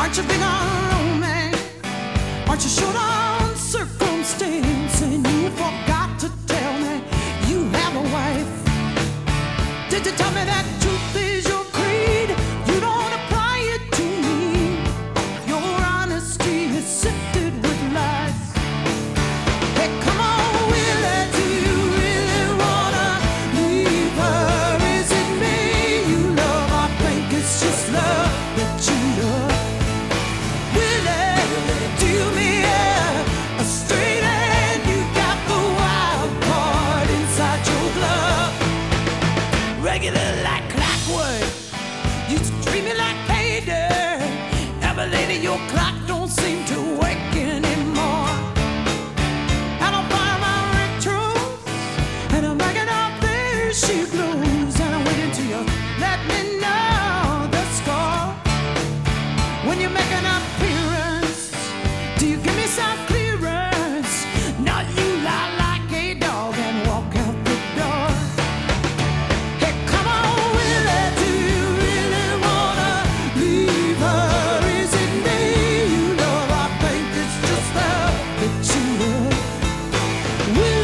Aren't you big on romance? Aren't you short on circumstance? And you forgot to tell me you have a wife. Did you tell me that truth is your creed? You don't apply it to me. Your honesty is sifted with lies. Hey, come on, Willie, do you really wanna leave her? Is it me you love? I think it's just love that you love. Willie, do me a straight and you got the wild card inside your glove. Regular like clockwork, you treat me like payday. Ever lately your clock don't seem to work anymore. I don't buy my retro, and I'm backing up there she blows, and I'm waiting till you let me know the score. When you make an appearance, do you give me some clearance? Not you lie like a dog and walk out the door. Hey, come on, Willie, do you really wanna leave her? Is it me you love? I think it's just love that you love. Willie,